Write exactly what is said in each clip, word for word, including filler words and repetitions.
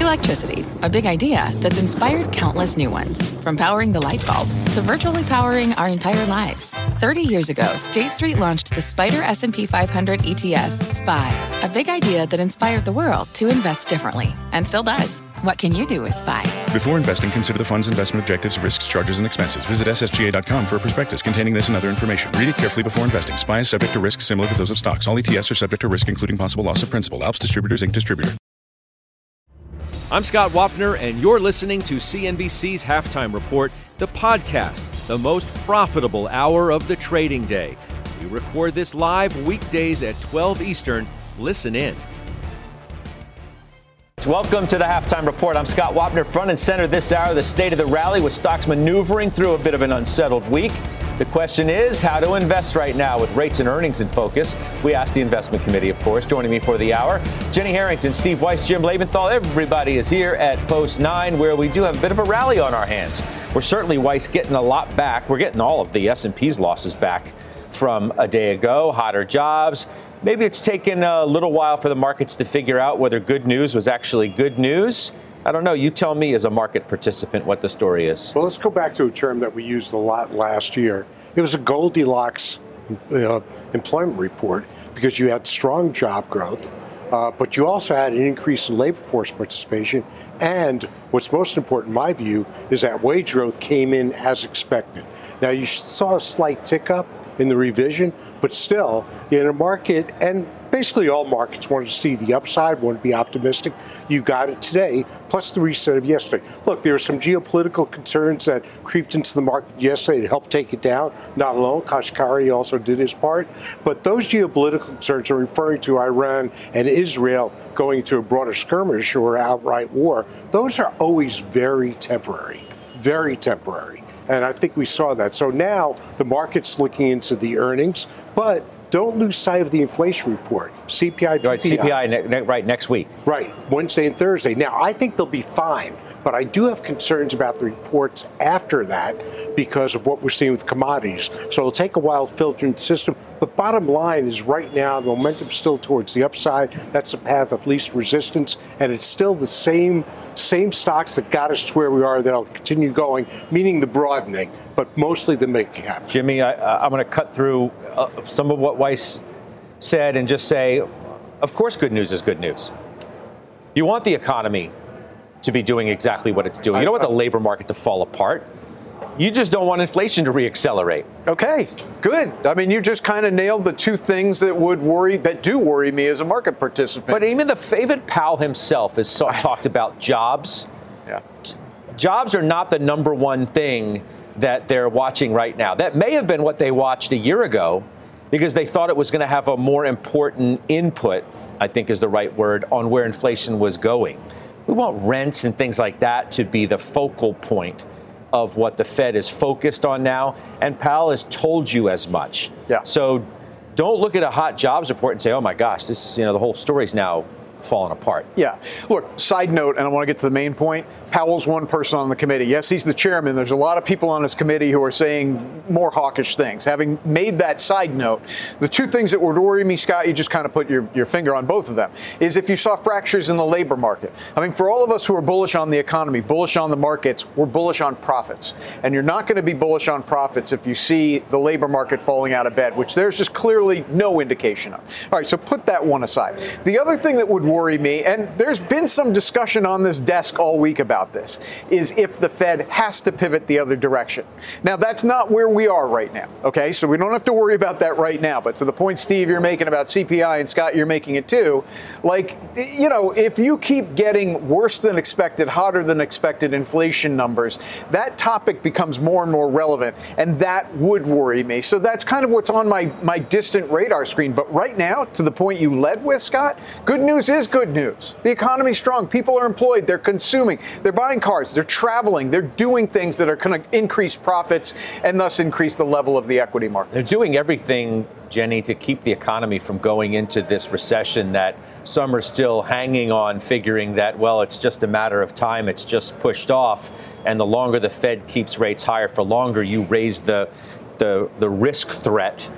Electricity, a big idea that's inspired countless new ones. From powering the light bulb to virtually powering our entire lives. thirty years ago, State Street launched the Spider S and P five hundred E T F, S P Y, a big idea that inspired the world to invest differently, and still does. What can you do with S P Y? Before investing, consider the fund's investment objectives, risks, charges, and expenses. Visit S S G A dot com for a prospectus containing this and other information. Read it carefully before investing. S P Y is subject to risks similar to those of stocks. All E T Fs are subject to risk, including possible loss of principal. Alps Distributors, Incorporated Distributor. I'm Scott Wapner, and you're listening to C N B C's Halftime Report, the podcast, the most profitable hour of the trading day. We record this live weekdays at twelve Eastern. Listen in. Welcome to the Halftime Report. I'm Scott Wapner, front and center this hour, the state of the rally with stocks maneuvering through a bit of an unsettled week. The question is how to invest right now with rates and earnings in focus. We asked the investment committee, of course. Joining me for the hour, Jenny Harrington, Steve Weiss, Jim Lebenthal. Everybody is here at Post nine, where we do have a bit of a rally on our hands. We're certainly, Weiss, getting a lot back. We're getting all of the S and P's losses back from a day ago. Hotter jobs. Maybe it's taken a little while for the markets to figure out whether good news was actually good news. I don't know. You tell me as a market participant what the story is. Well, let's go back to a term that we used a lot last year. It was a Goldilocks uh, employment report because you had strong job growth, uh, but you also had an increase in labor force participation. And what's most important, in my view, is that wage growth came in as expected. Now, you saw a slight tick up in the revision, but still, in a market, and basically all markets wanted to see the upside, want to be optimistic. You got it today, plus the reset of yesterday. Look, there were some geopolitical concerns that creeped into the market yesterday to help take it down. Not alone, Kashkari also did his part. But those geopolitical concerns are referring to Iran and Israel going into a broader skirmish or outright war. Those are always very temporary, very temporary. And I think we saw that. So now the market's looking into the earnings, but don't lose sight of the inflation report. C P I, P P I. Right, C P I ne- ne- right next week. Right, Wednesday and Thursday. Now, I think they'll be fine, but I do have concerns about the reports after that because of what we're seeing with commodities. So it'll take a while to filter into the system. But bottom line is right now, the momentum's still towards the upside. That's the path of least resistance. And it's still the same, same stocks that got us to where we are that'll continue going, meaning the broadening, but mostly the mid cap. Jimmy, I, I'm going to cut through uh, some of what Weiss said and just say, of course, good news is good news. You want the economy to be doing exactly what it's doing. You don't want the labor market to fall apart. You just don't want inflation to reaccelerate. Okay, good. I mean, you just kind of nailed the two things that would worry, that do worry me as a market participant. But even the David Powell himself has so, talked about jobs. Yeah. Jobs are not the number one thing that they're watching right now. That may have been what they watched a year ago because they thought it was going to have a more important input, I think is the right word, on where inflation was going. We want rents and things like that to be the focal point of what the Fed is focused on now, and Powell has told you as much. Yeah. So don't look at a hot jobs report and say, oh my gosh, this, you know, the whole story's now falling apart. Yeah. Look, side note, and I want to get to the main point. Powell's one person on the committee. Yes, he's the chairman. There's a lot of people on his committee who are saying more hawkish things. Having made that side note, the two things that would worry me, Scott, you just kind of put your, your finger on both of them, is if you saw fractures in the labor market. I mean, for all of us who are bullish on the economy, bullish on the markets, we're bullish on profits. And you're not going to be bullish on profits if you see the labor market falling out of bed, which there's just clearly no indication of. All right, so put that one aside. The other thing that would worry me, and there's been some discussion on this desk all week about this, is if the Fed has to pivot the other direction. Now, that's not where we are right now, okay? So we don't have to worry about that right now. But to the point, Steve, you're making about C P I, and Scott, you're making it too, like, you know, if you keep getting worse than expected, hotter than expected inflation numbers, that topic becomes more and more relevant, and that would worry me. So that's kind of what's on my, my distant radar screen. But right now, to the point you led with, Scott, good news is good news. The economy's strong. People are employed. They're consuming. They're buying cars. They're traveling. They're doing things that are going to increase profits and thus increase the level of the equity market. They're doing everything, Jenny, to keep the economy from going into this recession that some are still hanging on, figuring that, well, it's just a matter of time. It's just pushed off. And the longer the Fed keeps rates higher for longer, you raise the the, the risk threat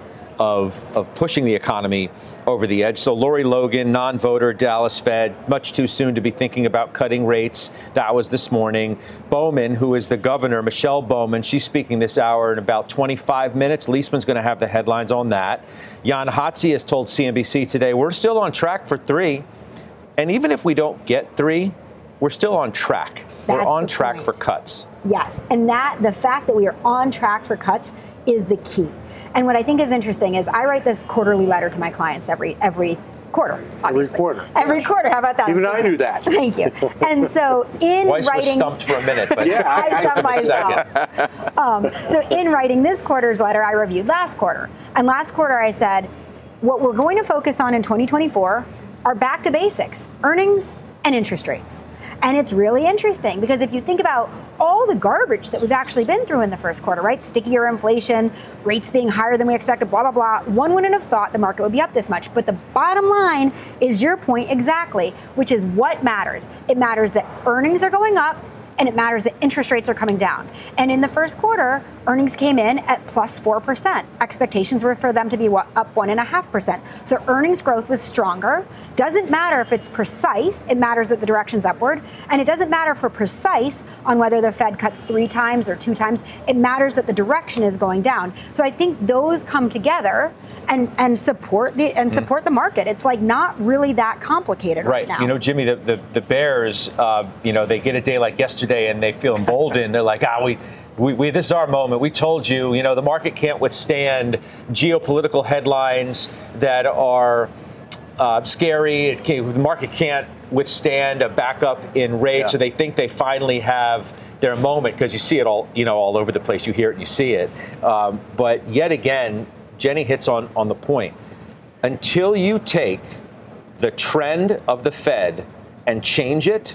of, of pushing the economy over the edge. So Lori Logan, non-voter, Dallas Fed, much too soon to be thinking about cutting rates. That was this morning. Bowman, who is the governor, Michelle Bowman, she's speaking this hour in about twenty-five minutes. Leisman's going to have the headlines on that. Jan Hatzius has told C N B C today, we're still on track for three. And even if we don't get three, we're still on track. That's we're on the track point. for cuts. Yes, and that the fact that we are on track for cuts is the key. And what I think is interesting is I write this quarterly letter to my clients every every quarter. Obviously. Every quarter. Every yes. quarter. How about that? Even I knew that. Thank you. And so in Weiss writing, was stumped for a minute, but yeah, I stumped myself. um, so in writing this quarter's letter, I reviewed last quarter, and last quarter I said, what we're going to focus on in twenty twenty-four are back to basics: earnings and interest rates. And it's really interesting because if you think about all the garbage that we've actually been through in the first quarter, right? Stickier inflation, rates being higher than we expected, blah, blah, blah. One wouldn't have thought the market would be up this much. But the bottom line is your point exactly, which is what matters. It matters that earnings are going up, and it matters that interest rates are coming down. And in the first quarter, earnings came in at plus four percent. Expectations were for them to be what, up one point five percent. So earnings growth was stronger. Doesn't matter if it's precise. It matters that the direction's upward. And it doesn't matter if we're precise on whether the Fed cuts three times or two times. It matters that the direction is going down. So I think those come together and, and support the and support mm. the market. It's like not really that complicated right, right now. You know, Jimmy, the, the, the Bears, uh, you know, they get a day like yesterday and they feel emboldened. They're like, ah, we, we, we, this is our moment. We told you, you know, the market can't withstand geopolitical headlines that are uh, scary. It can't, the market can't withstand a backup in rates. Yeah. So they think they finally have their moment because you see it all, you know, all over the place. You hear it and you see it. Um, but yet again, Jenny hits on, on the point. Until you take the trend of the Fed and change it,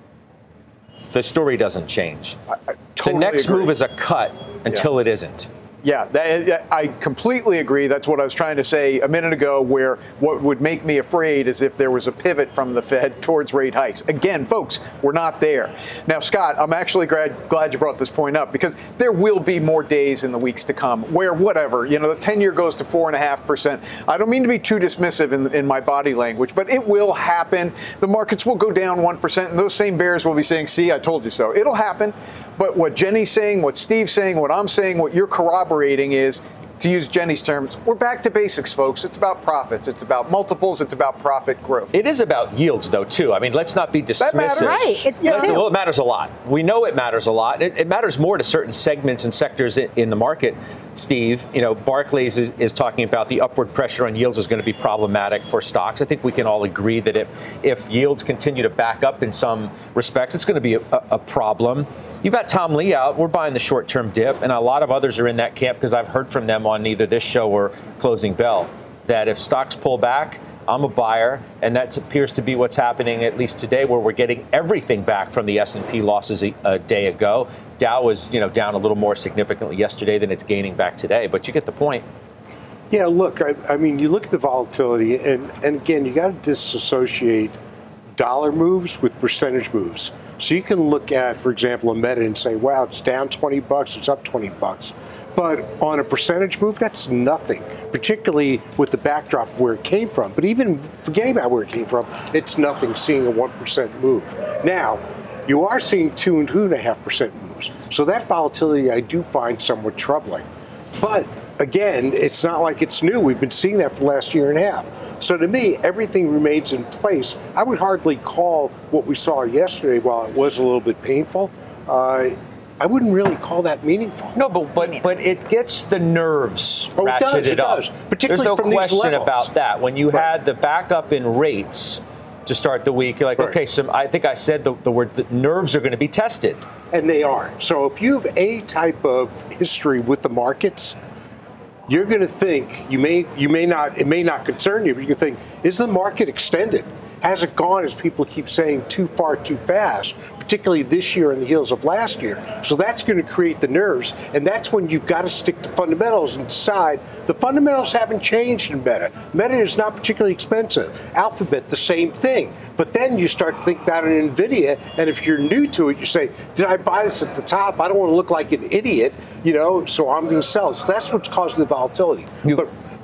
the story doesn't change. I, I totally the next agree. move is a cut until yeah. it isn't. Yeah, that, I completely agree. That's what I was trying to say a minute ago, where what would make me afraid is if there was a pivot from the Fed towards rate hikes. Again, folks, we're not there. Now, Scott, I'm actually glad, glad you brought this point up, because there will be more days in the weeks to come where whatever, you know, the ten-year goes to four point five percent. I don't mean to be too dismissive in, in my body language, but it will happen. The markets will go down one percent, and those same bears will be saying, see, I told you so. It'll happen. But what Jenny's saying, what Steve's saying, what I'm saying, what you're corroborating is, to use Jenny's terms, we're back to basics, folks. It's about profits. It's about multiples. It's about profit growth. It is about yields, though, too. I mean, let's not be dismissive. That matters. Right. It's the two. Well, it matters a lot. We know it matters a lot. It, it matters more to certain segments and sectors in, in the market, Steve. You know, Barclays is, is talking about the upward pressure on yields is going to be problematic for stocks. I think we can all agree that if, if yields continue to back up in some respects, it's going to be a, a, a problem. You've got Tom Lee out. We're buying the short-term dip, and a lot of others are in that camp because I've heard from them on either this show or Closing Bell that if stocks pull back, I'm a buyer, and that appears to be what's happening at least today, where we're getting everything back from the S and P losses a, a day ago. Dow was, you know, down a little more significantly yesterday than it's gaining back today, but you get the point. Yeah, look, I, I mean, you look at the volatility, and, and again, you got to disassociate dollar moves with percentage moves. So you can look at, for example, a Meta and say, wow, it's down twenty bucks, it's up twenty bucks. But on a percentage move, that's nothing, particularly with the backdrop of where it came from. But even forgetting about where it came from, it's nothing seeing a one percent move. Now, you are seeing two and two and a half percent moves. So that volatility I do find somewhat troubling. But again, it's not like it's new. We've been seeing that for the last year and a half. So to me, everything remains in place. I would hardly call what we saw yesterday, while it was a little bit painful, uh, I wouldn't really call that meaningful. No, but but, but it gets the nerves oh, ratcheted it does, it up. does. Particularly There's no from question these levels. about that. When you right. had the backup in rates to start the week, you're like, right. okay, so I think I said the, the word, the nerves are going to be tested. And they are. So if you have any type of history with the markets, you're going to think, you may you may not, it may not concern you, but you can think, is the market extended? Has it gone, as people keep saying, too far, too fast, particularly this year on the heels of last year? So that's going to create the nerves, and that's when you've got to stick to fundamentals and decide. The fundamentals haven't changed in Meta. Meta is not particularly expensive. Alphabet, the same thing. But then you start to think about it in NVIDIA, and if you're new to it, you say, did I buy this at the top? I don't want to look like an idiot, you know, so I'm going to sell it. So that's what's causing the volatility. You- but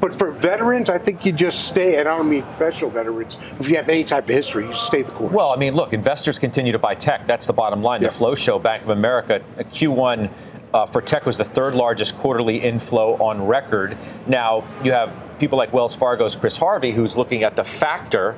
But for veterans, I think you just stay, and I don't mean professional veterans, if you have any type of history, you just stay the course. Well, I mean, look, investors continue to buy tech. That's the bottom line. The Yep. Flow Show, Bank of America, Q one uh, for tech was the third largest quarterly inflow on record. Now, you have people like Wells Fargo's Chris Harvey, who's looking at the factor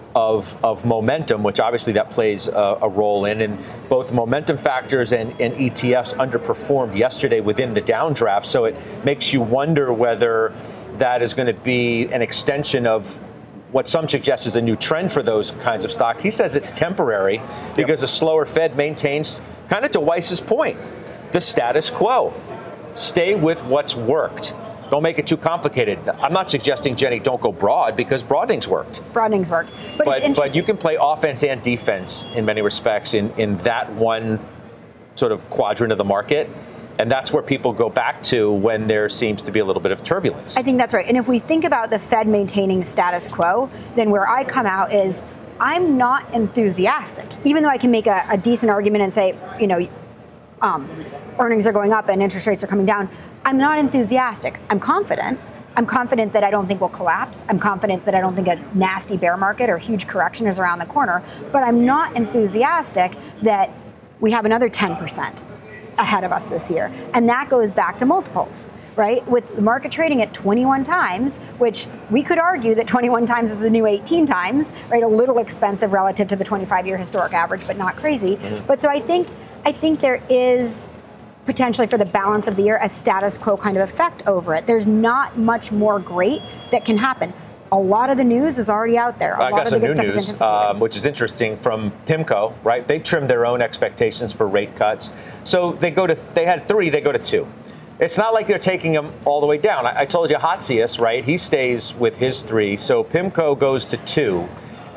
of of momentum, which obviously that plays a, a role in. And both momentum factors and, and E T Fs underperformed yesterday within the downdraft. So it makes you wonder whether that is going to be an extension of what some suggest is a new trend for those kinds of stocks. He says it's temporary because yep. a slower Fed maintains, kind of to Weiss's point, the status quo. Stay with what's worked. Don't make it too complicated. I'm not suggesting, Jenny, don't go broad, because broadening's worked. Broadening's worked. But, but, it's interesting. but you can play offense and defense in many respects in, in that one sort of quadrant of the market. And that's where people go back to when there seems to be a little bit of turbulence. I think that's right. And if we think about the Fed maintaining status quo, then where I come out is I'm not enthusiastic, even though I can make a, a decent argument and say, you know, um, earnings are going up and interest rates are coming down. I'm not enthusiastic. I'm confident. I'm confident that I don't think we'll collapse. I'm confident that I don't think a nasty bear market or huge correction is around the corner. But I'm not enthusiastic that we have another ten percent ahead of us this year. And that goes back to multiples, right? With the market trading at twenty-one times, which we could argue that twenty-one times is the new eighteen times, right? A little expensive relative to the twenty-five year historic average, but not crazy. Mm-hmm. But so I think I think there is potentially for the balance of the year a status quo kind of effect over it. There's not much more great that can happen. A lot of the news is already out there. A I lot got of some the new good stuff news, is anticipated. um, which is interesting from PIMCO, right? They trimmed their own expectations for rate cuts. So they go to, they had three, they go to two. It's not like they're taking them all the way down. I, I told you Hotsius, right? He stays with his three. So PIMCO goes to two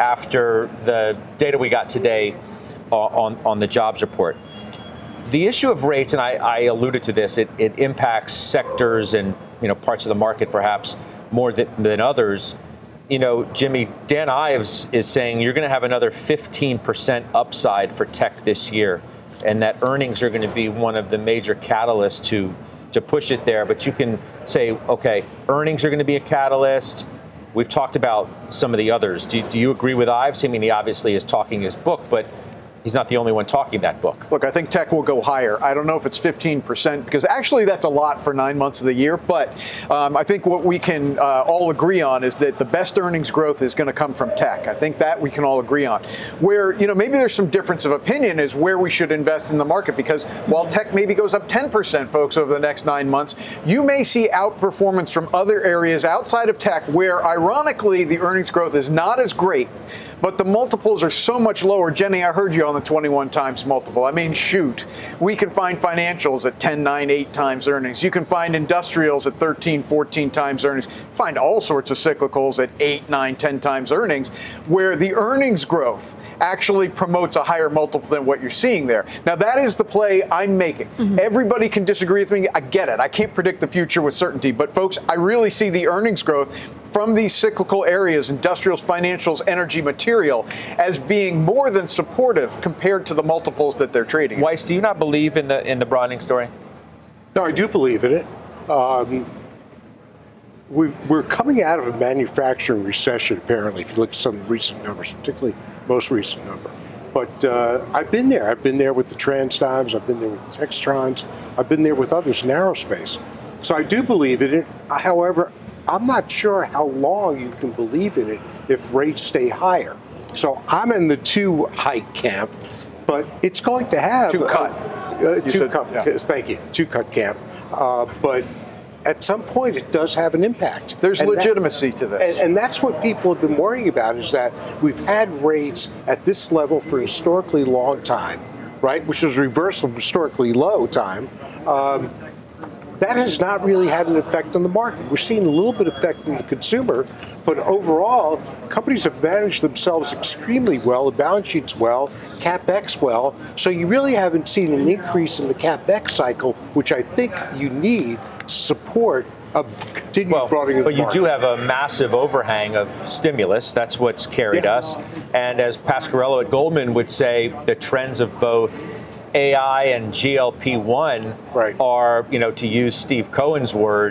after the data we got today on, on the jobs report. The issue of rates, and I, I alluded to this, it, it impacts sectors and, you know, parts of the market perhaps more than, than others. You know, Jimmy, Dan Ives is saying you're going to have another fifteen percent upside for tech this year, and that earnings are going to be one of the major catalysts to to push it there. But you can say, okay, earnings are going to be a catalyst. We've talked about some of the others. Do, do you agree with Ives? I mean, he obviously is talking his book, but he's not the only one talking that book. Look, I think tech will go higher. I don't know if it's fifteen percent, because actually that's a lot for nine months of the year. But um, I think what we can uh, all agree on is that the best earnings growth is going to come from tech. I think that we can all agree on. Where, you know, maybe there's some difference of opinion is where we should invest in the market, because while tech maybe goes up ten percent, folks, over the next nine months, you may see outperformance from other areas outside of tech where, ironically, the earnings growth is not as great, but the multiples are so much lower. Jenny, I heard you on the twenty-one times multiple. I mean, shoot, we can find financials at ten, nine, eight times earnings. You can find industrials at thirteen, fourteen times earnings. Find all sorts of cyclicals at eight, nine, ten times earnings, where the earnings growth actually promotes a higher multiple than what you're seeing there. Now, that is the play I'm making. Mm-hmm. Everybody can disagree with me. I get it. I can't predict the future with certainty. But, folks, I really see the earnings growth from these cyclical areas, industrials, financials, energy, material, as being more than supportive compared to the multiples that they're trading. Weiss, do you not believe in the in the broadening story? No, I do believe in it. Um, we've, we're coming out of a manufacturing recession, apparently, if you look at some recent numbers, particularly most recent number. But uh, I've been there. I've been there with the TransDimes. I've been there with the Textrons. I've been there with others in aerospace. So I do believe in it. However, I'm not sure how long you can believe in it if rates stay higher. So I'm in the two hike camp, but it's going to have two cut. Uh, two said, cut. Yeah. Thank you. Two cut camp. Uh, but at some point, it does have an impact. There's and legitimacy that, to this, and, and that's what people have been worrying about. Is that we've had rates at this level for a historically long time, right? Which is reverse of historically low time. Um, That has not really had an effect on the market. We're seeing a little bit of effect on the consumer, but overall, companies have managed themselves extremely well, the balance sheets well, CapEx well, so you really haven't seen an increase in the CapEx cycle, which I think you need to support a continued well, broadening of the But you market. do have a massive overhang of stimulus. That's what's carried Yeah. us. And as Pasquarello at Goldman would say, the trends of both A I and G L P one right. are, you know, to use Steve Cohen's word,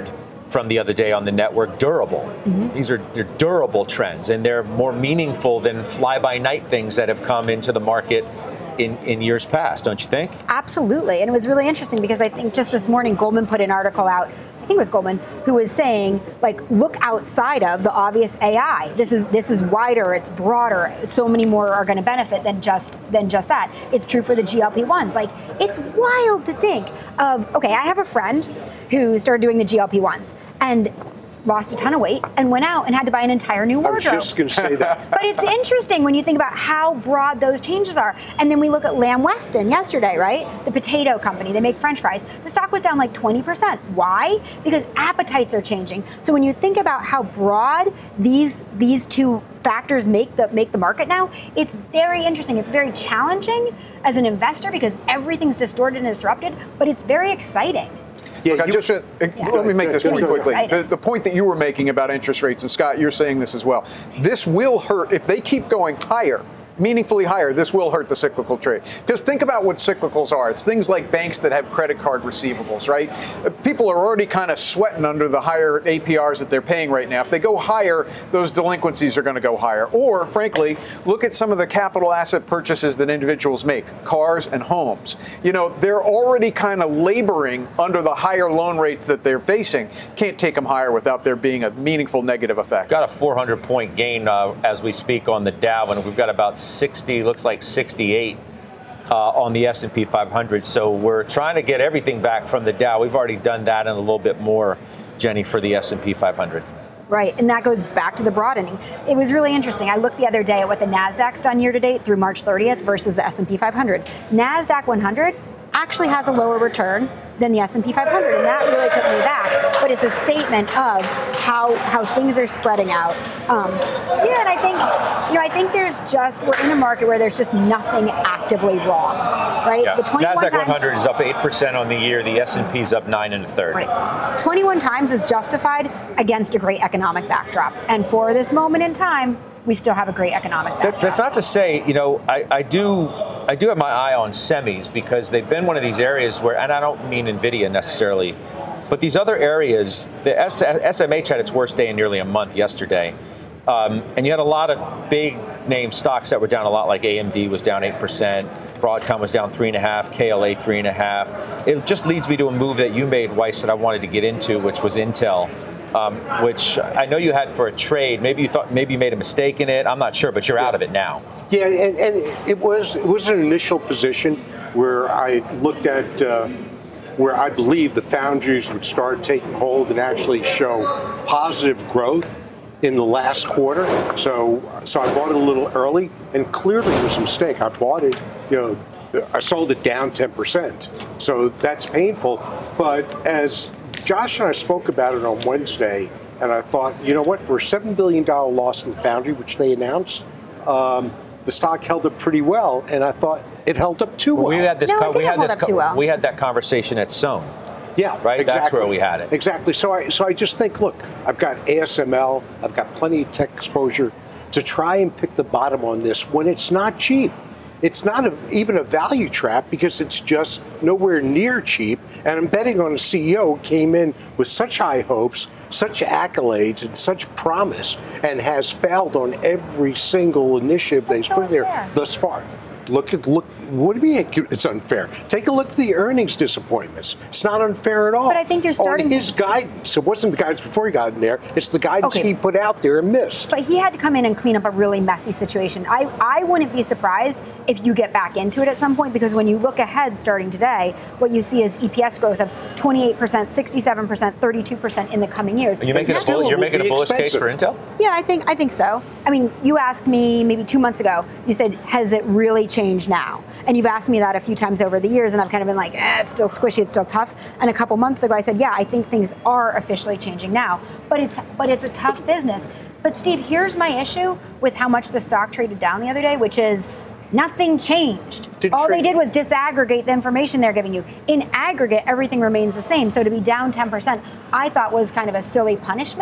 from the other day on the network, durable. Mm-hmm. These are they're durable trends, and they're more meaningful than fly-by-night things that have come into the market in, in years past, don't you think? Absolutely, and it was really interesting because I think just this morning Goldman put an article out, I think it was Goldman, who was saying, like, look outside of the obvious A I. This is this is wider, it's broader. So many more are going to benefit than just than just that. It's true for the G L P ones. Like, it's wild to think of, okay, I have a friend who started doing the G L P ones and lost a ton of weight and went out and had to buy an entire new wardrobe. I was just going to say that. But it's interesting when you think about how broad those changes are. And then we look at Lamb Weston yesterday, right? The potato company, they make French fries. The stock was down like twenty percent. Why? Because appetites are changing. So when you think about how broad these these two factors make the make the market now, it's very interesting. It's very challenging as an investor because everything's distorted and disrupted, but it's very exciting. Yeah, Look, you, just, uh, yeah. Let me make this point quickly. The, the point that you were making about interest rates, and Scott, you're saying this as well. This will hurt if they keep going higher. Meaningfully higher, this will hurt the cyclical trade. Because think about what cyclicals are. It's things like banks that have credit card receivables, right? People are already kind of sweating under the higher A P Rs that they're paying right now. If they go higher, those delinquencies are going to go higher. Or, frankly, look at some of the capital asset purchases that individuals make, cars and homes. You know, they're already kind of laboring under the higher loan rates that they're facing. Can't take them higher without there being a meaningful negative effect. Got a four hundred point gain uh, as we speak on the Dow, and we've got about sixty, looks like sixty-eight uh, on the S and P five hundred. So we're trying to get everything back from the Dow. We've already done that and a little bit more, Jenny, for the S and P five hundred. Right, and that goes back to the broadening. It was really interesting. I looked the other day at what the NASDAQ's done year to date through March thirtieth versus the S and P five hundred. NASDAQ one hundred actually has a lower return than the S and P five hundred, and that really took me back. But it's a statement of how how things are spreading out. Um, you know, and I think, you know, I think there's just we're in a market where there's just nothing actively wrong, right? Yeah. The twenty-one NASDAQ one hundred is up eight percent on the year. The S and P is up nine and a third. Right. twenty-one times is justified against a great economic backdrop, and for this moment in time, we still have a great economic backdrop. That, that's not to say, you know, I, I do. I do have my eye on semis because they've been one of these areas where, and I don't mean NVIDIA necessarily, but these other areas, the S, SMH had its worst day in nearly a month yesterday. Um, and you had a lot of big name stocks that were down a lot, like A M D was down eight percent, Broadcom was down three point five, K L A three point five. It just leads me to a move that you made, Weiss, that I wanted to get into, which was Intel. Um, which I know you had for a trade. Maybe you thought, maybe you made a mistake in it. I'm not sure, but you're out of it now. Yeah, and, and it was it was an initial position where I looked at uh, where I believe the foundries would start taking hold and actually show positive growth in the last quarter. So, so I bought it a little early, and clearly it was a mistake. I bought it, you know, I sold it down ten percent. So that's painful. But as Josh and I spoke about it on Wednesday, and I thought, you know what, for a seven billion dollars loss in the foundry, which they announced, um, the stock held up pretty well, and I thought it held up too well. We had this. No, Co- it we didn't had hold this. up Co- too well. We had that conversation at Sohn. Yeah, right. Exactly. That's where we had it. Exactly. So I, so I just think, look, I've got A S M L, I've got plenty of tech exposure to try and pick the bottom on this when it's not cheap. It's not a, even a value trap because it's just nowhere near cheap. And I'm betting on a C E O who came in with such high hopes, such accolades, and such promise, and has failed on every single initiative they've put there thus far. Look at look. What do you mean it's unfair? Take a look at the earnings disappointments. It's not unfair at all. But I think you're starting on his guidance. It wasn't the guidance before he got in there. It's the guidance okay. he put out there and missed. But he had to come in and clean up a really messy situation. I, I wouldn't be surprised if you get back into it at some point, because when you look ahead starting today, what you see is E P S growth of twenty-eight percent, sixty-seven percent, thirty-two percent in the coming years. Are you making a bull, you're making a bullish case for Intel? Yeah, I think I think so. I mean, you asked me maybe two months ago, you said, has it really changed now? And you've asked me that a few times over the years, and I've kind of been like, eh, it's still squishy, it's still tough. And a couple months ago, I said, yeah, I think things are officially changing now. But it's but it's a tough business. But Steve, here's my issue with how much the stock traded down the other day, which is nothing changed. Did All tra- they did was disaggregate the information they're giving you. In aggregate, everything remains the same. So to be down ten percent, I thought was kind of a silly punishment.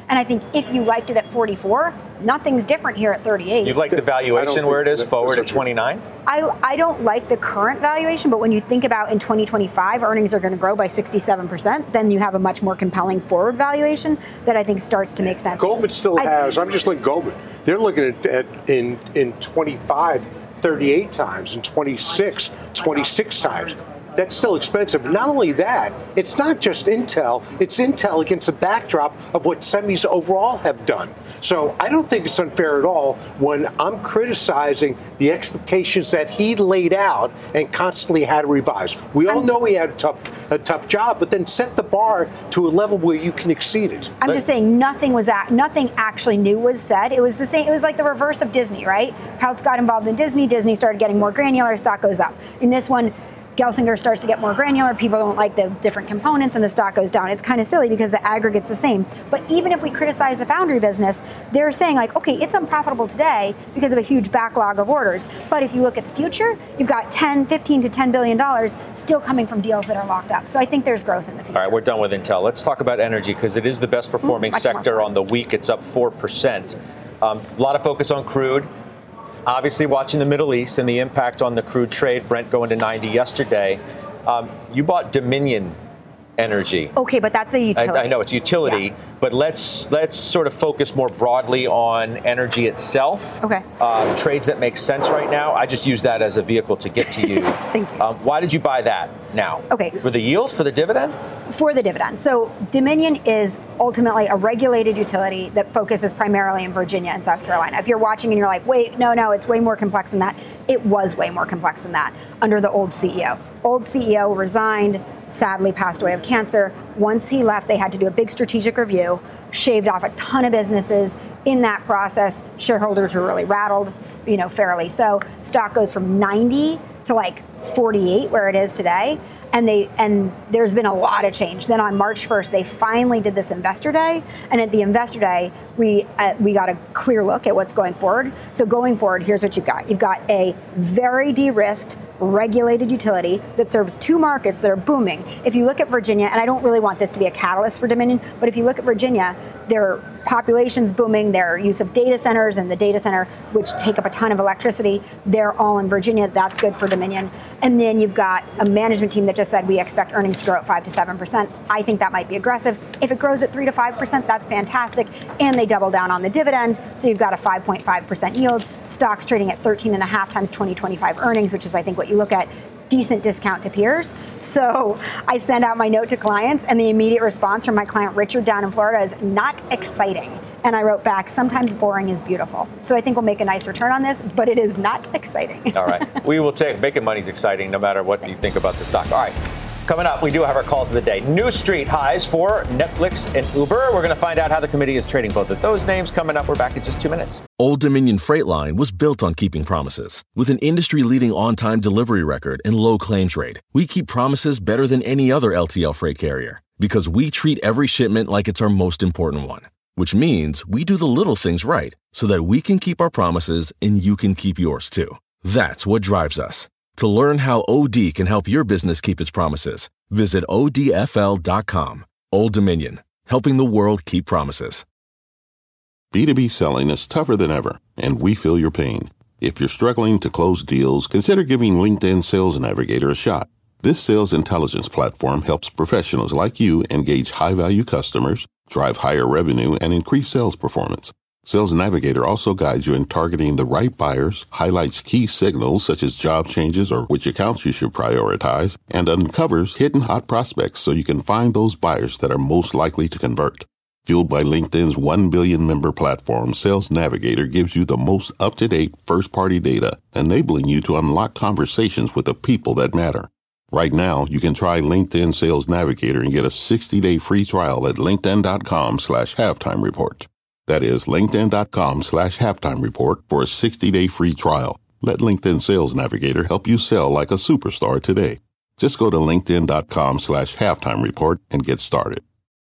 And I think if you liked it at forty-four, nothing's different here at thirty-eight. You like the valuation where it is forward at twenty-nine? I, I don't like the current valuation, but when you think about in twenty twenty-five, earnings are going to grow by sixty-seven percent, then you have a much more compelling forward valuation that I think starts to make sense. Goldman still I, has, I'm just looking at Goldman, they're looking at, at in, in twenty-five, thirty-eight times, and twenty-six, twenty-six times. That's still expensive. Not only that, it's not just Intel, it's Intel against a backdrop of what semis overall have done. So I don't think it's unfair at all when I'm criticizing the expectations that he laid out and constantly had to revise. We all know he had a tough, a tough job, but then set the bar to a level where you can exceed it. I'm just saying nothing was at, nothing actually new was said. It was the same. It was like the reverse of Disney, right? Poutz got involved in Disney. Disney started getting more granular. Stock goes up. In this one, Gelsinger starts to get more granular, people don't like the different components, and the stock goes down. It's kind of silly because the aggregate's the same. But even if we criticize the foundry business, they're saying like, okay, it's unprofitable today because of a huge backlog of orders. But if you look at the future, you've got ten, fifteen to ten billion dollars still coming from deals that are locked up. So I think there's growth in the future. All right, we're done with Intel. Let's talk about energy because it is the best performing Ooh, sector on the week. It's up four percent. Um, a lot of focus on crude. Obviously, watching the Middle East and the impact on the crude trade, Brent going to ninety yesterday. Um, you bought Dominion Energy. Okay, but that's a utility. I, I know it's utility, yeah. but let's let's sort of focus more broadly on energy itself. Okay. Uh, trades that make sense right now. I just use that as a vehicle to get to you. Thank you. Um, why did you buy that now? Okay. For the yield, for the dividend? For the dividend. So Dominion is ultimately a regulated utility that focuses primarily in Virginia and South Carolina. If you're watching and you're like, wait, no, no, it's way more complex than that. It was way more complex than that under the old C E O. Old C E O resigned, sadly passed away of cancer. Once he left, they had to do a big strategic review, shaved off a ton of businesses. In that process, shareholders were really rattled, you know, fairly so. Stock goes from ninety to like forty-eight, where it is today. And they and there's been a lot of change. Then on March first, they finally did this investor day, and at the investor day, we uh, we got a clear look at what's going forward. So going forward, here's what you've got: you've got a very de-risked, regulated utility that serves two markets that are booming. If you look at Virginia, and I don't really want this to be a catalyst for Dominion, but if you look at Virginia, their population's booming, their use of data centers and the data center, which take up a ton of electricity, they're all in Virginia. That's good for Dominion. And then you've got a management team that just said we expect earnings to grow at five to seven percent. I think that might be aggressive. If it grows at three to five percent, that's fantastic. And they double down on the dividend, so you've got a five point five percent yield. Stock's trading at thirteen and a half times twenty twenty-five earnings, which is I think what you look at. Decent discount to peers. So I send out my note to clients, and the immediate response from my client Richard down in Florida is not exciting. And I wrote back, sometimes boring is beautiful. So I think we'll make a nice return on this, but it is not exciting. All right. We will take making money's exciting no matter what you think about the stock. All right. Coming up, we do have our calls of the day. New street highs for Netflix and Uber. We're going to find out how the committee is trading both of those names coming up. We're back in just two minutes. Old Dominion Freight Line was built on keeping promises. With an industry-leading on-time delivery record and low claims rate, we keep promises better than any other L T L freight carrier because we treat every shipment like it's our most important one, which means we do the little things right so that we can keep our promises and you can keep yours too. That's what drives us. To learn how O D can help your business keep its promises, visit O D F L dot com. Old Dominion, helping the world keep promises. B two B selling is tougher than ever, and we feel your pain. If you're struggling to close deals, consider giving LinkedIn Sales Navigator a shot. This sales intelligence platform helps professionals like you engage high-value customers, drive higher revenue, and increase sales performance. Sales Navigator also guides you in targeting the right buyers, highlights key signals such as job changes or which accounts you should prioritize, and uncovers hidden hot prospects so you can find those buyers that are most likely to convert. Fueled by LinkedIn's one billion member platform, Sales Navigator gives you the most up-to-date first-party data, enabling you to unlock conversations with the people that matter. Right now, you can try LinkedIn Sales Navigator and get a sixty-day free trial at linkedin.com slash halftime report. That is linkedin.com slash halftime report for a sixty-day free trial. Let LinkedIn Sales Navigator help you sell like a superstar today. Just go to linkedin.com slash halftime report and get started.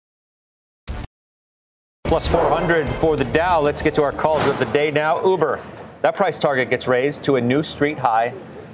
Plus four hundred for the Dow. Let's get to our calls of the day now. Uber, that price target gets raised to a new street high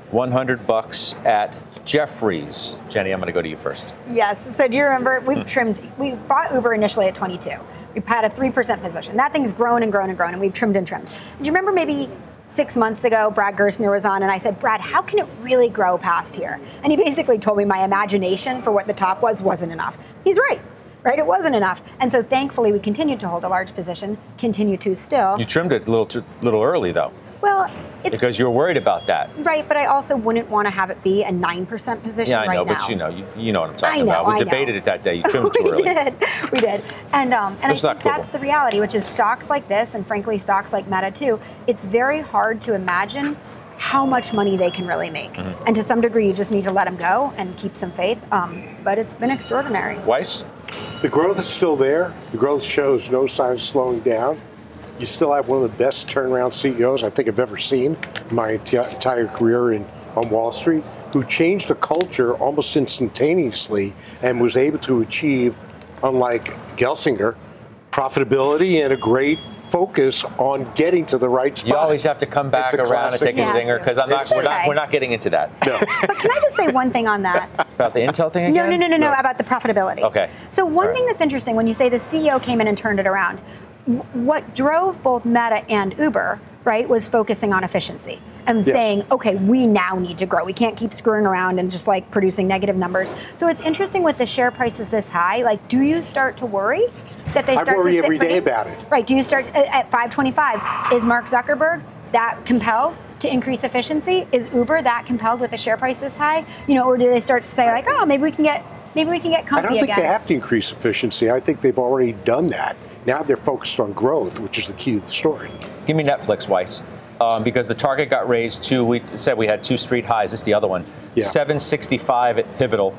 one hundred bucks at Jefferies. Jenny, I'm going to go to you first. Yes. So do you remember we've trimmed, we bought Uber initially at twenty-two. We had a three percent position. That thing's grown and grown and grown, and we've trimmed and trimmed. Do you remember maybe six months ago, Brad Gerstner was on, and I said, Brad, how can it really grow past here? And he basically told me my imagination for what the top was wasn't enough. He's right. Right? It wasn't enough. And so thankfully, we continued to hold a large position, continue to still. You trimmed it a little, too, little early, though. Well, it's, because you were worried about that. Right, but I also wouldn't want to have it be a nine percent position yeah, I know, right now. But you know, you, you know what I'm talking I know, about. We I debated know. it that day. You trimmed too we early. did. We did. And, um, and I think cool. that's the reality, which is stocks like this, and frankly, stocks like Meta too, it's very hard to imagine how much money they can really make. Mm-hmm. And to some degree, you just need to let them go and keep some faith. Um, but it's been extraordinary. Weiss? The growth is still there. The growth shows no signs of slowing down. You still have one of the best turnaround C E Os I think I've ever seen in my entire career in on Wall Street, who changed the culture almost instantaneously and was able to achieve, unlike Gelsinger, profitability and a great focus on getting to the right spot. You always have to come back around and take a zinger because I'm not. We're, not. we're not getting into that. No. But can I just say one thing on that? About the Intel thing again? No, no, no, no, no, about the profitability. Okay. So one All thing right. that's interesting when you say the C E O came in and turned it around, what drove both Meta and Uber, right, was focusing on efficiency and yes. saying, okay, we now need to grow. We can't keep screwing around and just like producing negative numbers. So it's interesting with the share prices this high. Like, do you start to worry that they start I worry to sit every day pretty? about it. Right. Do you start at five twenty-five? Is Mark Zuckerberg that compelled to increase efficiency? Is Uber that compelled with the share price this high? You know, or do they start to say like, oh, maybe we can get maybe we can get comfy I don't think again? they have to increase efficiency. I think they've already done that. Now they're focused on growth, which is the key to the story. Give me Netflix, Weiss. Um, because the target got raised to, we said we had two street highs. This is the other one. Yeah. seven sixty-five at Pivotal.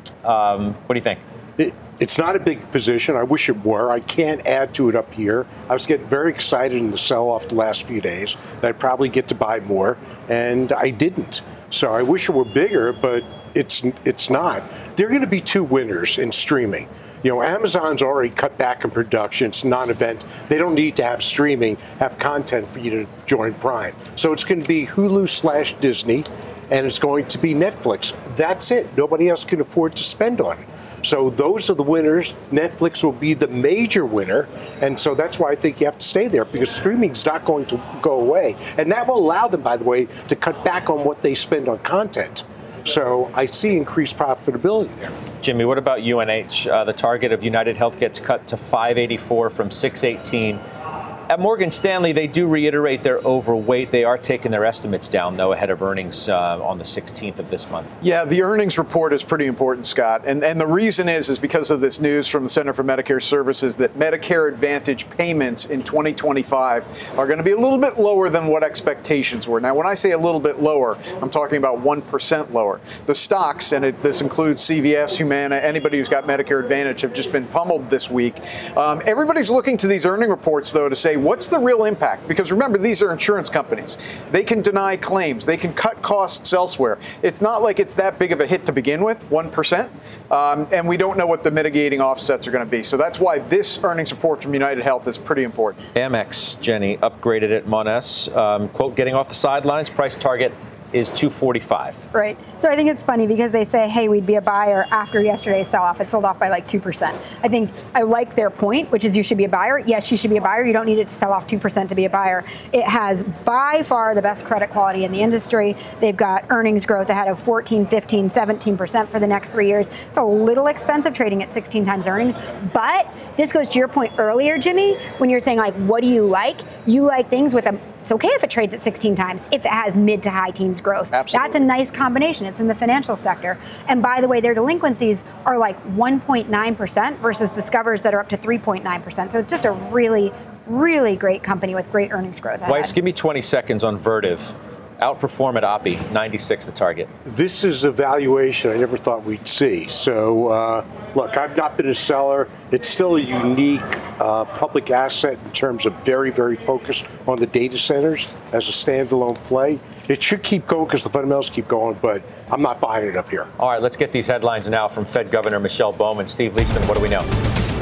Um, what do you think? It, it's not a big position. I wish it were. I can't add to it up here. I was getting very excited in the sell-off the last few days that I'd probably get to buy more, and I didn't. So I wish it were bigger, but it's it's not. There are going to be two winners in streaming. You know, Amazon's already cut back in production. It's non-event. They don't need to have streaming, have content for you to join Prime. So it's going to be Hulu slash Disney, and it's going to be Netflix. That's it. Nobody else can afford to spend on it. So those are the winners. Netflix will be the major winner. And so that's why I think you have to stay there, because streaming's not going to go away. And that will allow them, by the way, to cut back on what they spend on content. So I see increased profitability there. Jimmy, what about U N H? Uh, the target of United Health gets cut to five eighty-four from six eighteen. At Morgan Stanley, they do reiterate they're overweight. They are taking their estimates down, though, ahead of earnings uh, on the sixteenth of this month. Yeah, the earnings report is pretty important, Scott. And and the reason is, is because of this news from the Center for Medicare Services that Medicare Advantage payments in twenty twenty-five are going to be a little bit lower than what expectations were. Now, when I say a little bit lower, I'm talking about one percent lower. The stocks, and it, this includes C V S, Humana, anybody who's got Medicare Advantage, have just been pummeled this week. Um, everybody's looking to these earning reports, though, to say, what's the real impact? Because remember, these are insurance companies. They can deny claims. They can cut costs elsewhere. It's not like it's that big of a hit to begin with, one percent. Um, and we don't know what the mitigating offsets are going to be. So that's why this earnings report from United Health is pretty important. Amex, Jenny, upgraded at Moness. Um, quote, getting off the sidelines, price target is two forty-five. Right. So I think it's funny because they say, hey, we'd be a buyer after yesterday's sell-off. It sold off by like two percent. I think I like their point, which is you should be a buyer. Yes, you should be a buyer. You don't need it to sell off two percent to be a buyer. It has by far the best credit quality in the industry. They've got earnings growth ahead of fourteen, fifteen, seventeen percent for the next three years. It's a little expensive trading at sixteen times earnings, but this goes to your point earlier, Jimmy, when you're saying, like, what do you like? You like things with a, it's okay if it trades at sixteen times, if it has mid to high teens growth. Absolutely. That's a nice combination. It's in the financial sector. And by the way, their delinquencies are like one point nine percent versus Discover's that are up to three point nine percent. So it's just a really, really great company with great earnings growth ahead. Weiss, give me twenty seconds on Vertiv. Outperform at O P I, ninety-six the target. This is a valuation I never thought we'd see. So, uh, look, I've not been a seller. It's still a unique uh, public asset in terms of very, very focused on the data centers as a standalone play. It should keep going because the fundamentals keep going, but I'm not buying it up here. All right, let's get these headlines now from Fed Governor Michelle Bowman. Steve Leishman, what do we know?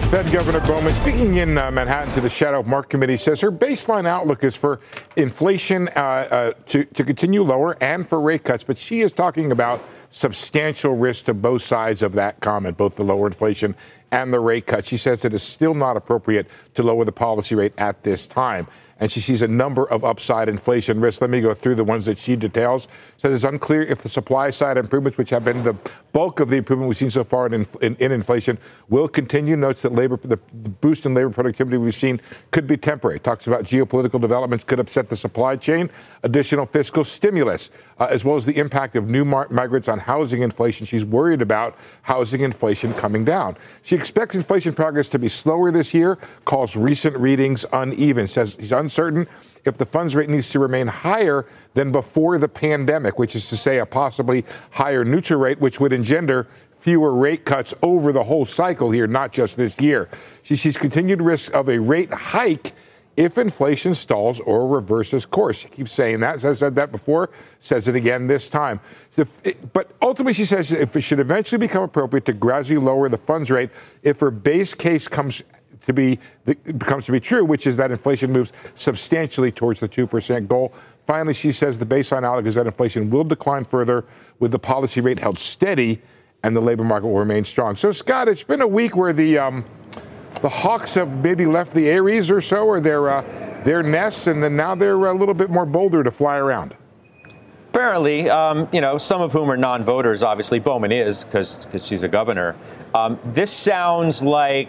Fed Governor Bowman, speaking in uh, Manhattan to the Shadow Market Committee, says her baseline outlook is for inflation uh, uh, to, to continue lower and for rate cuts. But she is talking about substantial risk to both sides of that comment, both the lower inflation and the rate cut. She says it is still not appropriate to lower the policy rate at this time. And she sees a number of upside inflation risks. Let me go through the ones that she details. Says it's unclear if the supply side improvements, which have been the bulk of the improvement we've seen so far in, in, in inflation, will continue. Notes that labor, the boost in labor productivity we've seen could be temporary. Talks about geopolitical developments could upset the supply chain, additional fiscal stimulus, uh, as well as the impact of new mar- migrants on housing inflation. She's worried about housing inflation coming down. She expects inflation progress to be slower this year, calls recent readings uneven, says she's uncertain if the funds rate needs to remain higher than before the pandemic, which is to say a possibly higher neutral rate, which would engender fewer rate cuts over the whole cycle here, not just this year. She sees continued risk of a rate hike if inflation stalls or reverses course. She keeps saying that. Has said that before, says it again this time. But ultimately, she says if it should eventually become appropriate to gradually lower the funds rate, if her base case comes to be becomes to be true, which is that inflation moves substantially towards the two percent goal. Finally, she says the baseline outlook is that inflation will decline further with the policy rate held steady and the labor market will remain strong. So, Scott, it's been a week where the um, the hawks have maybe left the Aries or so, or their uh, their nests, and then now they're a little bit more bolder to fly around. Apparently, um, you know, some of whom are non-voters. Obviously, Bowman is because because she's a governor. Um, this sounds like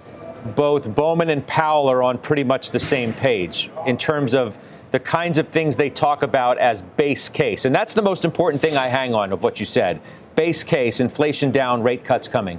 both Bowman and Powell are on pretty much the same page in terms of the kinds of things they talk about as base case. And that's the most important thing I hang on of what you said. Base case, inflation down, rate cuts coming.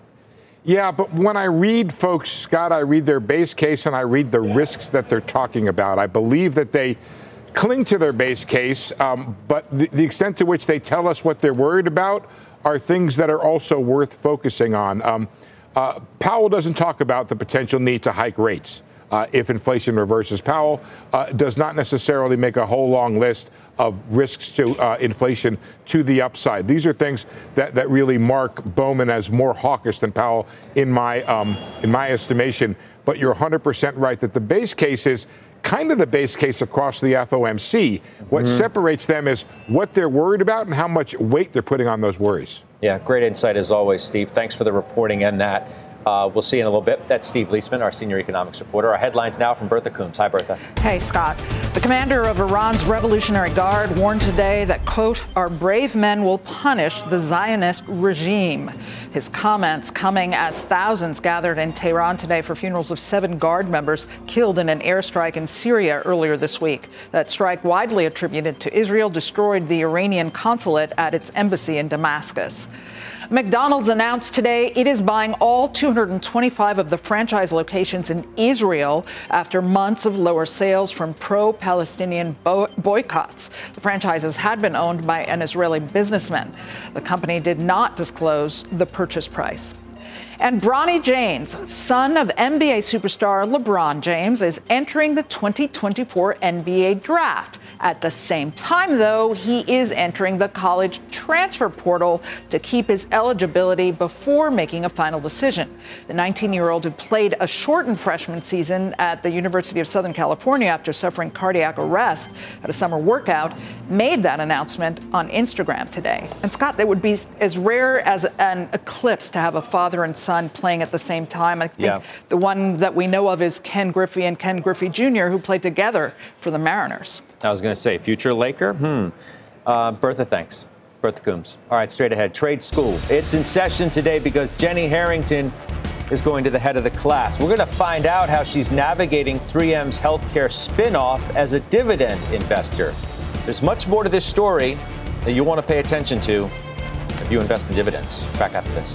Yeah, but when I read folks, Scott, I read their base case and I read the risks that they're talking about. I believe that they cling to their base case, um, but the, the extent to which they tell us what they're worried about are things that are also worth focusing on. Um, Uh, Powell doesn't talk about the potential need to hike rates uh, if inflation reverses. Powell uh, does not necessarily make a whole long list of risks to uh, inflation to the upside. These are things that, that really mark Bowman as more hawkish than Powell in my um, in my estimation. But you're one hundred percent right that the base case is kind of the base case across the F O M C. What mm-hmm. separates them is what they're worried about and how much weight they're putting on those worries. Yeah, great insight as always, Steve. Thanks for the reporting and that. Uh, we'll see you in a little bit. That's Steve Leisman, our senior economics reporter. Our headlines now from Bertha Coombs. Hi, Bertha. Hey, Scott. The commander of Iran's Revolutionary Guard warned today that, quote, our brave men will punish the Zionist regime. His comments coming as thousands gathered in Tehran today for funerals of seven Guard members killed in an airstrike in Syria earlier this week. That strike, widely attributed to Israel, destroyed the Iranian consulate at its embassy in Damascus. McDonald's announced today it is buying all two hundred twenty-five of the franchise locations in Israel after months of lower sales from pro-Palestinian bo- boycotts. The franchises had been owned by an Israeli businessman. The company did not disclose the purchase price. And Bronny James, son of N B A superstar LeBron James, is entering the twenty twenty-four N B A draft. At the same time, though, he is entering the college transfer portal to keep his eligibility before making a final decision. The nineteen-year-old who played a shortened freshman season at the University of Southern California after suffering cardiac arrest at a summer workout made that announcement on Instagram today. And Scott, that would be as rare as an eclipse to have a father and son playing at the same time. I think yeah. the one that we know of is Ken Griffey and Ken Griffey Junior, who played together for the Mariners. I was going to say, future Laker? Hmm. Uh, Bertha, thanks. Bertha Coombs. All right, straight ahead. Trade school. It's in session today because Jenny Harrington is going to the head of the class. We're going to find out how she's navigating three M's healthcare spinoff as a dividend investor. There's much more to this story that you want to pay attention to if you invest in dividends. Back after this.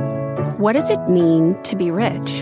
What does it mean to be rich?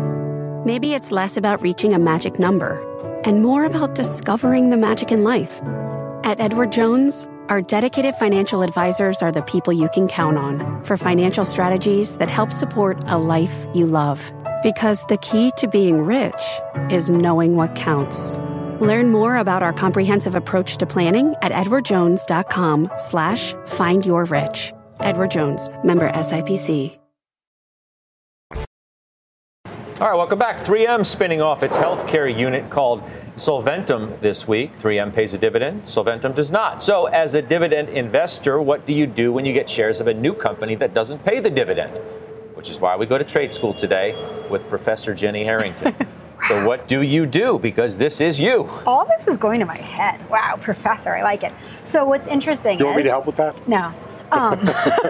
Maybe it's less about reaching a magic number and more about discovering the magic in life. At Edward Jones, our dedicated financial advisors are the people you can count on for financial strategies that help support a life you love. Because the key to being rich is knowing what counts. Learn more about our comprehensive approach to planning at edwardjones.com slash find your rich. Edward Jones, member S I P C. All right, welcome back. three M spinning off its healthcare unit called Solventum this week. three M pays a dividend. Solventum does not. So as a dividend investor, what do you do when you get shares of a new company that doesn't pay the dividend? Which is why we go to trade school today with Professor Jenny Harrington. So what do you do? Because this is you. All this is going to my head. Wow, Professor, I like it. So what's interesting You is... want me to help with that? No. Um,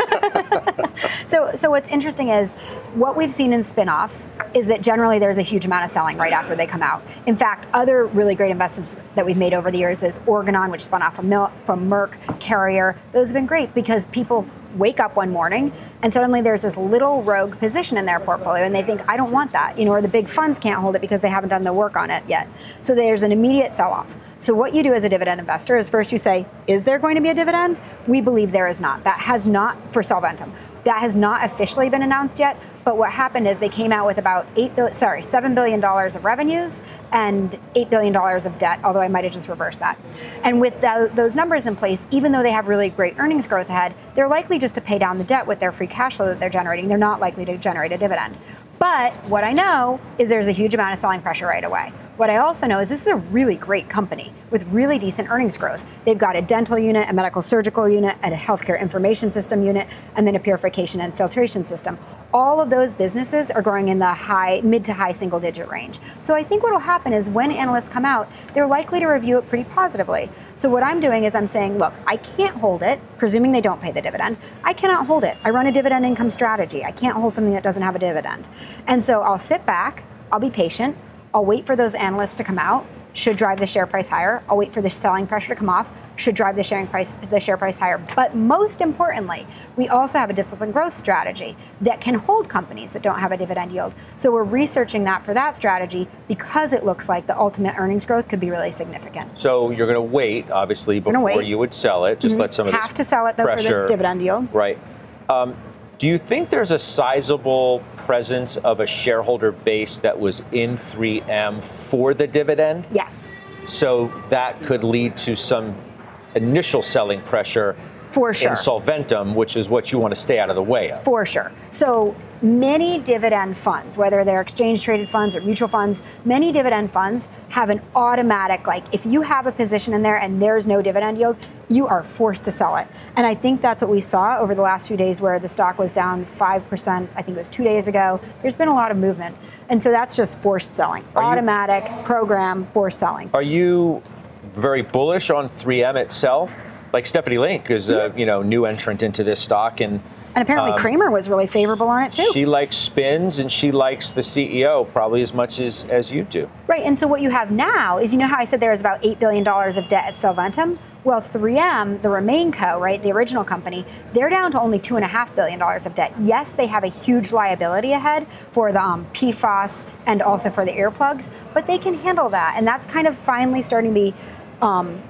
so, so what's interesting is what we've seen in spinoffs is that generally there's a huge amount of selling right after they come out. In fact, other really great investments that we've made over the years is Organon, which spun off from, Mil- from Merck, Carrier. Those have been great because people wake up one morning and suddenly there's this little rogue position in their portfolio and they think, I don't want that, you know, or the big funds can't hold it because they haven't done the work on it yet. So there's an immediate sell-off. So what you do as a dividend investor is first you say, is there going to be a dividend? We believe there is not. That has not, for Solventum, that has not officially been announced yet. But what happened is they came out with about eight billion, sorry, seven billion dollars of revenues and eight billion dollars of debt, although I might have just reversed that. And with the, those numbers in place, even though they have really great earnings growth ahead, they're likely just to pay down the debt with their free cash flow that they're generating. They're not likely to generate a dividend. But what I know is there's a huge amount of selling pressure right away. What I also know is this is a really great company with really decent earnings growth. They've got a dental unit, a medical surgical unit, and a healthcare information system unit, and then a purification and filtration system. All of those businesses are growing in the high, mid to high single digit range. So I think what will happen is when analysts come out, they're likely to review it pretty positively. So what I'm doing is I'm saying, look, I can't hold it, presuming they don't pay the dividend. I cannot hold it. I run a dividend income strategy. I can't hold something that doesn't have a dividend. And so I'll sit back, I'll be patient, I'll wait for those analysts to come out, should drive the share price higher. I'll wait for the selling pressure to come off, should drive the sharing price, the share price higher. But most importantly, we also have a disciplined growth strategy that can hold companies that don't have a dividend yield. So we're researching that for that strategy because it looks like the ultimate earnings growth could be really significant. So you're going to wait, obviously, before wait. you would sell it. Just Mm-hmm. let some of this have to sell it though pressure, for the dividend yield. Right. Um, do you think there's a sizable presence of a shareholder base that was in three M for the dividend? Yes. So that could lead to some initial selling pressure for sure in Solventum, which is what you want to stay out of the way of. For sure. So many dividend funds, whether they're exchange traded funds or mutual funds, many dividend funds have an automatic, like if you have a position in there and there's no dividend yield, you are forced to sell it. And I think that's what we saw over the last few days where the stock was down five percent, I think it was two days ago. There's been a lot of movement. And so that's just forced selling, are automatic you, program forced selling. Are you very bullish on three M itself? Like Stephanie Link is a you know new entrant into this stock, and and apparently um, Kramer was really favorable on it too. She likes spins, and she likes the C E O probably as much as as you do. Right, and so what you have now is, you know how I said there was about eight billion dollars of debt at Solventum? Well, three M, the RemainCo, right, the original company, they're down to only two and a half billion dollars of debt. Yes, they have a huge liability ahead for the um, P FAS and also for the earplugs, but they can handle that, and that's kind of finally starting to be um,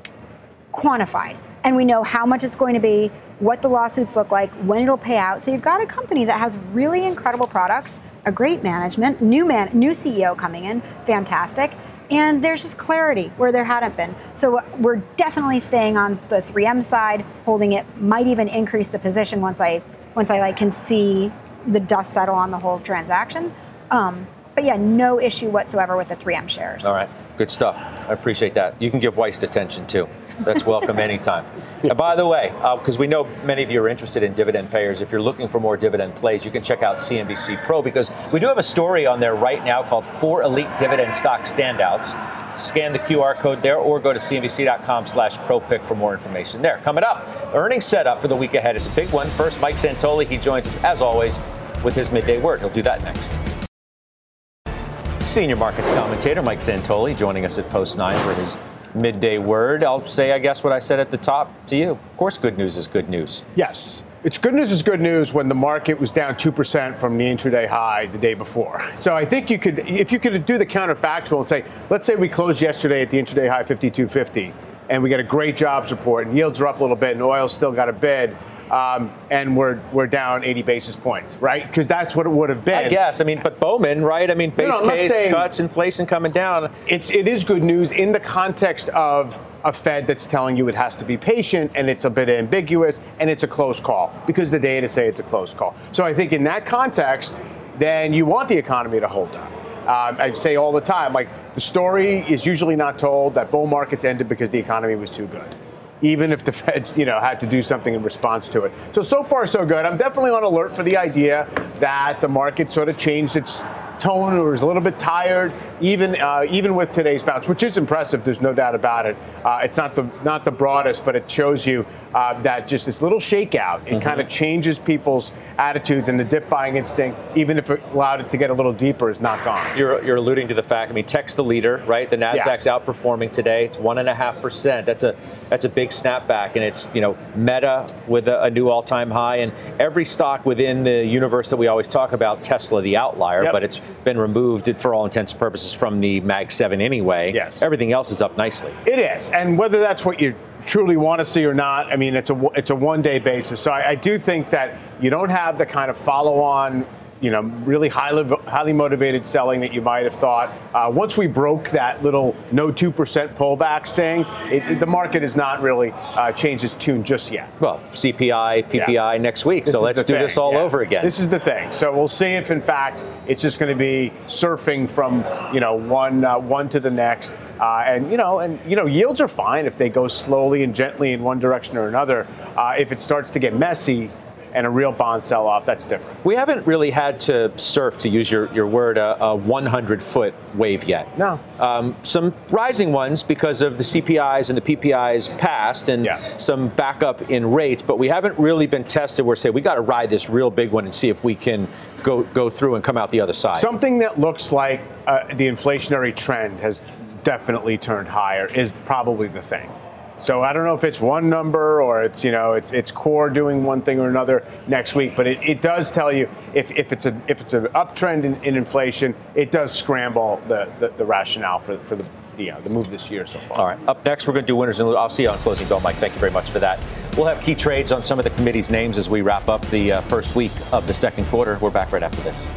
quantified. And we know how much it's going to be, what the lawsuits look like, when it'll pay out. So you've got a company that has really incredible products, a great management, new man, new C E O coming in, fantastic. And there's just clarity where there hadn't been. So we're definitely staying on the three M side, holding it, might even increase the position once I once I like can see the dust settle on the whole transaction. Um, but yeah, no issue whatsoever with the three M shares. All right, good stuff. I appreciate that. You can give Weist attention too. That's welcome anytime. And by the way, because uh, we know many of you are interested in dividend payers, if you're looking for more dividend plays, you can check out C N B C Pro, because we do have a story on there right now called Four Elite Dividend Stock Standouts. Scan the Q R code there or go to cnbc.com slash pro pick for more information there. Coming up, earnings setup for the week ahead. It's a big one. First, Mike Santoli. He joins us, as always, with his midday word. He'll do that next. Senior markets commentator Mike Santoli joining us at Post nine for his midday word. I'll say, I guess, what I said at the top to you. Of course, good news is good news. Yes. It's good news is good news when the market was down two percent from the intraday high the day before. So I think you could, if you could do the counterfactual and say, let's say we closed yesterday at the intraday high fifty-two fifty, and we got a great jobs report, and yields are up a little bit, and oil's still got a bid. Um, and we're we're down eighty basis points, right? Because that's what it would have been. I guess. I mean, but Bowman, right? I mean, base no, no, case saying, cuts, inflation coming down. It's it is good news in the context of a Fed that's telling you it has to be patient, and it's a bit ambiguous, and it's a close call because the data say it's a close call. So I think in that context, then you want the economy to hold up. Um, I say all the time, like, the story is usually not told that bull markets ended because the economy was too good, even if the Fed, you know, had to do something in response to it. So, so far, so good. I'm definitely on alert for the idea that the market sort of changed its tone or was a little bit tired, even uh, even with today's bounce, which is impressive. There's no doubt about it. Uh, it's not the not the broadest, but it shows you uh, that just this little shakeout, it mm-hmm. kind of changes people's attitudes, and the dip buying instinct, even if it allowed it to get a little deeper, is not gone. You're you're alluding to the fact. I mean, tech's the leader, right? The Nasdaq's yeah. outperforming today. It's one and a half percent. That's a that's a big snapback, and it's, you know, Meta with a, a new all-time high, and every stock within the universe that we always talk about, Tesla the outlier, yep. but it's been removed for all intents and purposes from the Mag seven anyway. Yes. Everything else is up nicely. It is. And whether that's what you truly want to see or not, I mean, it's a, it's a one-day basis. So I, I do think that you don't have the kind of follow-on, you know, really highly highly motivated selling that you might have thought. Uh, once we broke that little no two percent pullbacks thing, it, it, the market has not really uh, changed its tune just yet. Well, C P I, P P I yeah. next week, this so let's do thing. this all yeah. over again. This is the thing. So we'll see if, in fact, it's just going to be surfing from, you know, one uh, one to the next. Uh, and, you know, and, you know, yields are fine if they go slowly and gently in one direction or another. Uh, if it starts to get messy and a real bond sell-off, that's different. We haven't really had to surf, to use your, your word, a one hundred foot wave yet. No. Um, some rising ones because of the C P Is and the P P Is passed, and yeah. some backup in rates, but we haven't really been tested where, say, we got to ride this real big one and see if we can go go through and come out the other side. Something that looks like uh, the inflationary trend has definitely turned higher is probably the thing. So I don't know if it's one number or it's, you know, it's it's core doing one thing or another next week, but it, it does tell you if, if it's a if it's an uptrend in, in inflation, it does scramble the, the, the rationale for for the you know, the move this year so far. All right. Up next, we're going to do winners and losers. I'll see you on Closing Bell, Mike. Thank you very much for that. We'll have key trades on some of the committee's names as we wrap up the uh, first week of the second quarter. We're back right after this.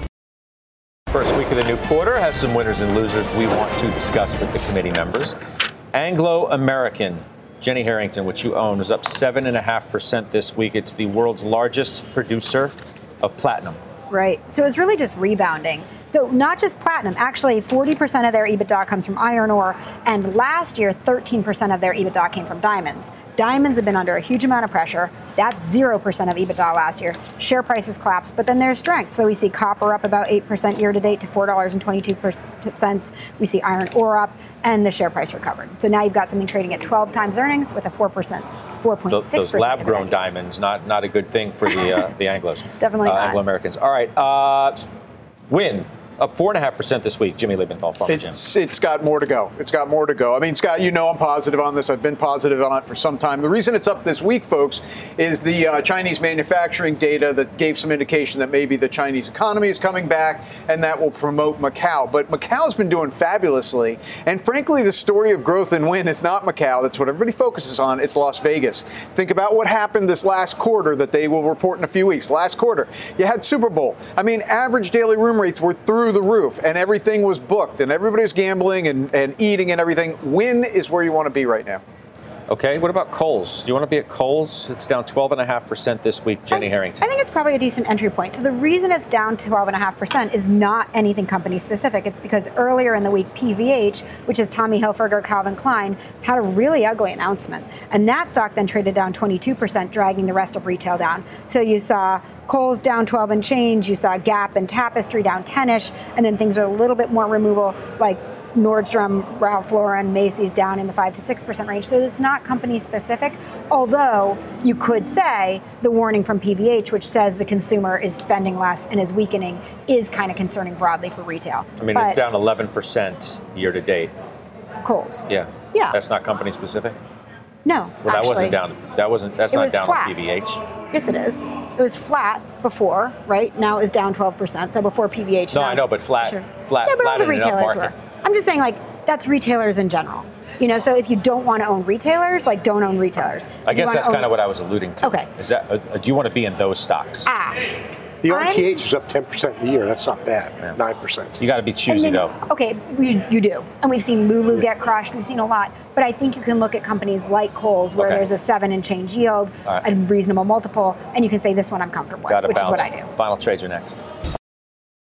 First week of the new quarter has some winners and losers we want to discuss with the committee members. Anglo American, Jenny Harrington, which you own, is up seven point five percent this week. It's the world's largest producer of platinum. Right. So it's really just rebounding. So not just platinum, actually forty percent of their EBITDA comes from iron ore, and last year thirteen percent of their EBITDA came from diamonds. Diamonds have been under a huge amount of pressure. That's zero percent of EBITDA last year. Share prices collapsed, but then there's strength. So we see copper up about eight percent year to date to four dollars and twenty-two cents. We see iron ore up, and the share price recovered. So now you've got something trading at twelve times earnings with a four percent, four point six percent. Those lab-grown diamonds, not not a good thing for the uh, the Anglos. Definitely uh, not. Anglo-Americans. All right, uh, Win. Up four point five percent this week. Jimmy Liebenthal, follow it's, Jim. It's got more to go. It's got more to go. I mean, Scott, you know I'm positive on this. I've been positive on it for some time. The reason it's up this week, folks, is the uh, Chinese manufacturing data that gave some indication that maybe the Chinese economy is coming back, and that will promote Macau. But Macau's been doing fabulously. And frankly, the story of growth and win is not Macau. That's what everybody focuses on. It's Las Vegas. Think about what happened this last quarter that they will report in a few weeks. Last quarter, you had Super Bowl. I mean, average daily room rates were through the roof, and everything was booked, and everybody was gambling and, and eating and everything. Win is where you want to be right now. Okay, what about Kohl's? Do you want to be at Kohl's? It's down twelve point five percent this week, Jenny I, Harrington. I think it's probably a decent entry point. So the reason it's down twelve point five percent is not anything company specific. It's because earlier in the week, P V H, which is Tommy Hilfiger, Calvin Klein, had a really ugly announcement. And that stock then traded down twenty-two percent, dragging the rest of retail down. So you saw Kohl's down twelve and change, you saw Gap and Tapestry down ten-ish, and then things are a little bit more removal, like Nordstrom, Ralph Lauren, Macy's down in the five to six percent range. So it's not company specific, although you could say the warning from P V H, which says the consumer is spending less and is weakening, is kind of concerning broadly for retail. I mean, but it's down eleven percent year to date. Kohl's. Yeah. Yeah. That's not company specific? No, Well, that actually, wasn't down. That wasn't, that's it not was down flat. on P V H. Yes, it is. It was flat before, right? Now it's down twelve percent. So before P V H. No, now I know, but flat, sure. flat, Yeah, but flat all the in an up retailers market. were. I'm just saying, like, that's retailers in general. You know, so if you don't want to own retailers, like, don't own retailers. I If you guess wanna that's own- kind of what I was alluding to. Okay. Is that, uh, do you want to be in those stocks? Ah. The I'm- R T H is up ten percent in the year. That's not bad. Yeah. nine percent. You got to be choosy, And then- though. Okay, you, you do. And we've seen Lulu get crushed. We've seen a lot. But I think you can look at companies like Kohl's where Okay. there's a seven and change yield, All right. a reasonable multiple, and you can say this one I'm comfortable with, Got to which balance. is what I do. Final trades are next.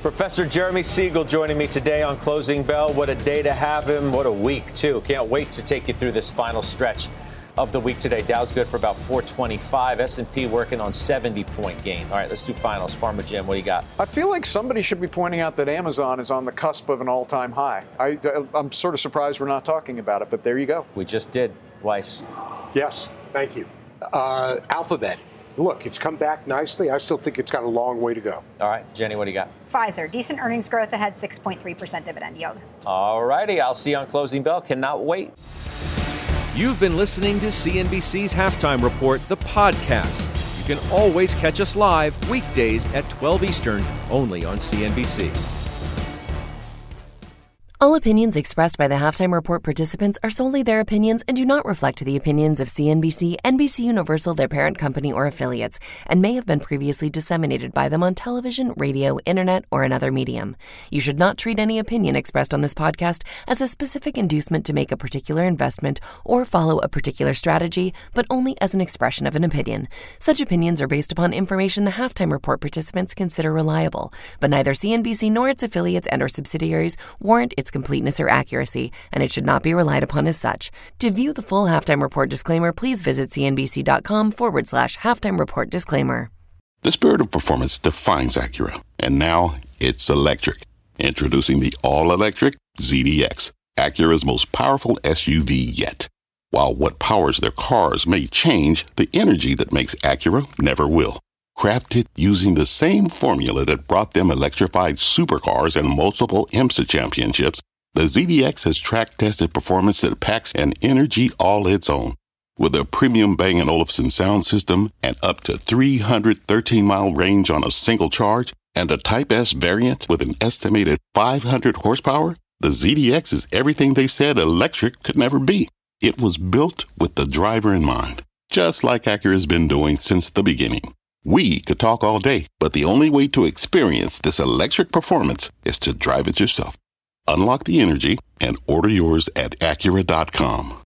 Professor Jeremy Siegel joining me today on Closing Bell. What a day to have him. What a week, too. Can't wait to take you through this final stretch of the week today. Dow's good for about four twenty-five. S and P working on seventy-point gain. All right, let's do finals. Farmer Jim, what do you got? I feel like somebody should be pointing out that Amazon is on the cusp of an all-time high. I, I'm sort of surprised we're not talking about it, but there you go. We just did. Weiss. Yes, thank you. Uh, Alphabet. Look, it's come back nicely. I still think it's got a long way to go. All right, Jenny, what do you got? Pfizer, decent earnings growth ahead, six point three percent dividend yield. All righty, I'll see you on Closing Bell. Cannot wait. You've been listening to C N B C's Halftime Report, the podcast. You can always catch us live weekdays at twelve Eastern, only on C N B C. All opinions expressed by the Halftime Report participants are solely their opinions and do not reflect the opinions of C N B C, N B C Universal, their parent company, or affiliates, and may have been previously disseminated by them on television, radio, internet, or another medium. You should not treat any opinion expressed on this podcast as a specific inducement to make a particular investment or follow a particular strategy, but only as an expression of an opinion. Such opinions are based upon information the Halftime Report participants consider reliable, but neither C N B C nor its affiliates and or subsidiaries warrant its completeness or accuracy, and it should not be relied upon as such. To view the full Halftime Report disclaimer, please visit cnbc.com forward slash halftime report disclaimer. The spirit of performance defines Acura, and now it's electric. Introducing the all-electric Z D X, Acura's most powerful S U V yet. While what powers their cars may change, the energy that makes Acura never will. Crafted using the same formula that brought them electrified supercars and multiple IMSA championships, the Z D X has track-tested performance that packs an energy all its own. With a premium Bang and Olufsen sound system and up to three hundred thirteen mile range on a single charge, and a Type S variant with an estimated five hundred horsepower, the Z D X is everything they said electric could never be. It was built with the driver in mind, just like Acura's been doing since the beginning. We could talk all day, but the only way to experience this electric performance is to drive it yourself. Unlock the energy and order yours at Acura dot com.